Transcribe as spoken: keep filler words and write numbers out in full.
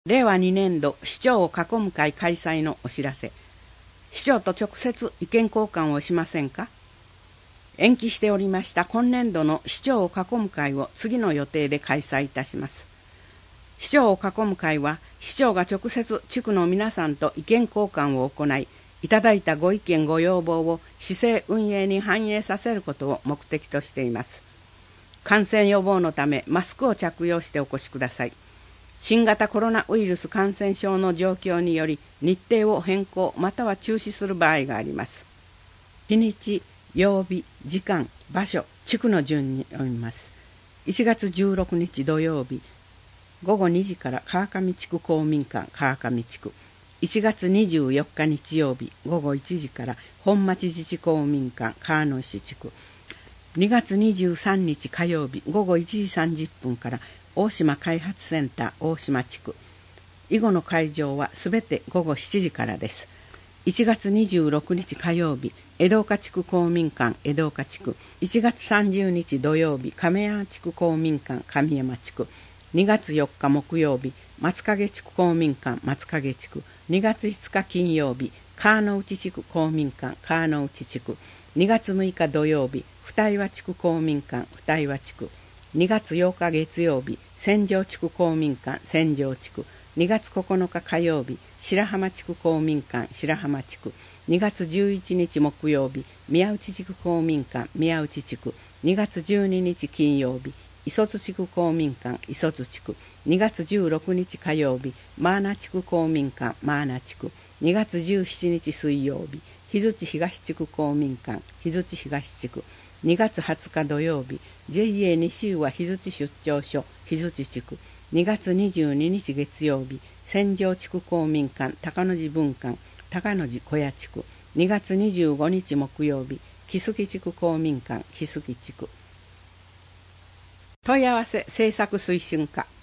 れいわにねんど市長を囲む会開催のお知らせ。市長と直接意見交換をしませんか？延期しておりました今年度の市長を囲む会を次の予定で開催いたします。市長を囲む会は、市長が直接地区の皆さんと意見交換を行い、いただいたご意見ご要望を市政運営に反映させることを目的としています。感染予防のためマスクを着用してお越しください。新型コロナウイルス感染症の状況により日程を変更または中止する場合があります。日にち、曜日、時間、場所、地区の順に読みます。いちがつじゅうろくにち土曜日、ごごにじから川上地区公民館川上地区。いちがつにじゅうよっか日曜日、ごごいちじから本町自治公民館川野市地区。にがつにじゅうさんにち火曜日、ごごいちじさんじゅっぷんから大島開発センター大島地区。以後の会場はすべてごごしちじからです。いちがつにじゅうろくにち火曜日、江戸岡地区公民館江戸岡地区。いちがつさんじゅうにち土曜日、亀山地区公民館亀山地区。にがつよっか木曜日、松影地区公民館松影地区。にがついつか金曜日、川之内地区公民館川之内地区。にがつむいか土曜日、二岩地区公民館二岩地区。にがつようか月曜日、千条地区公民館千条地区。にがつここのか火曜日、白浜地区公民館白浜地区。にがつじゅういちにち木曜日、宮内地区公民館宮内地区。にがつじゅうににち金曜日、磯津地区公民館磯津地区。にがつじゅうろくにち火曜日、マーナ地区公民館マーナ地区。にがつじゅうしちにち水曜日、日槌東地区公民館日槌東地区。にがつはつか土曜日、ジェイエー 西宇和日槌出張所日槌地区。にがつにじゅうににち月曜日、千条地区公民館高野寺分館高野寺小屋地区。にがつにじゅうごにち木曜日、木杉地区公民館木杉地区。問い合わせ政策推進課